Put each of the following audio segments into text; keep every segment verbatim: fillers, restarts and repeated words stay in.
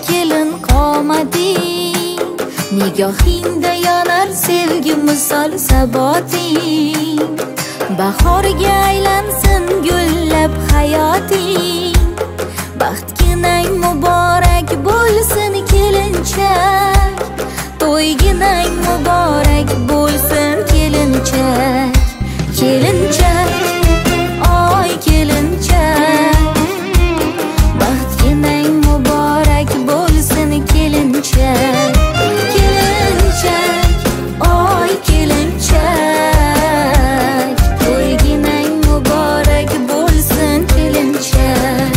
kelin qomating, nigohingda yonar sevgi misol saboting. Bahorga aylansin gullab hayoting, baxtginang muborak bo'lsin kelinchak, to'yginang muborak bo'lsin kelinchak. Kelinchak, oy kelinchak, baxtginang muborak bo'lsin kelinchak. Kelinchak, oy kelinchak, to'yginang muborak bo'lsin kelinchak.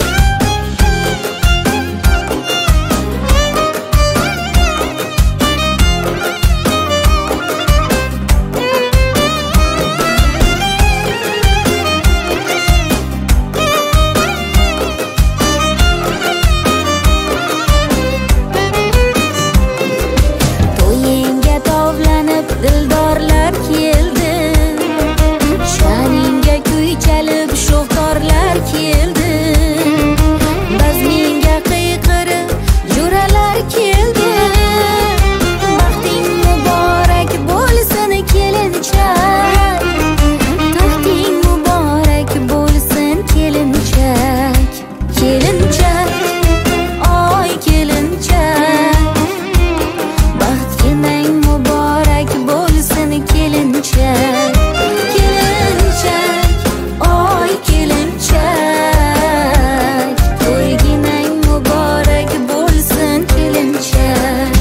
Dildorlar keldi, sha'ningga kuy chalib sho'xtorlar keldi, bazmingga qiyqirib jo'ralar keldi. Baxting muborak bo'lsin kelinchak, taxting muborak bo'lsin kelinchak. Kelinchak, oy kelinchak, baxtginang muborak bo'lsin kelinchak. Kelinchak, oy kelinchak, to'yginang muborak bo'lsin kelinchak.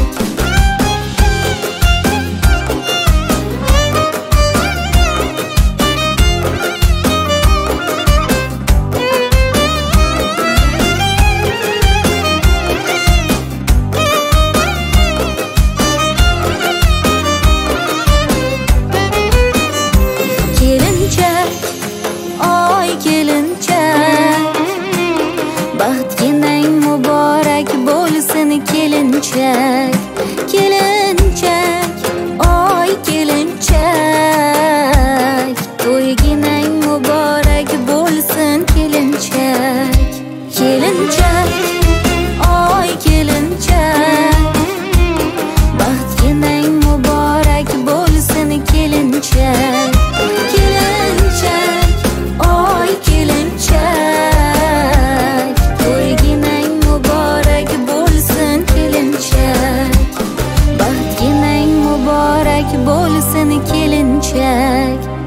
Kelinchak, oy kelinchak, baxtginang muborak bo'lsin kelinchak. Kelinchak, oy kelinchak, to'yginang muborak bo'lsin kelinchak. Kelinchak, oy kelinchak, baxtginang muborak bo'lsin kelinchak. Kelinchak, oy kelinchak, to'yginang muborak bo'lsin kelinchak. Baxtginang muborak bo'lsin kelinchak.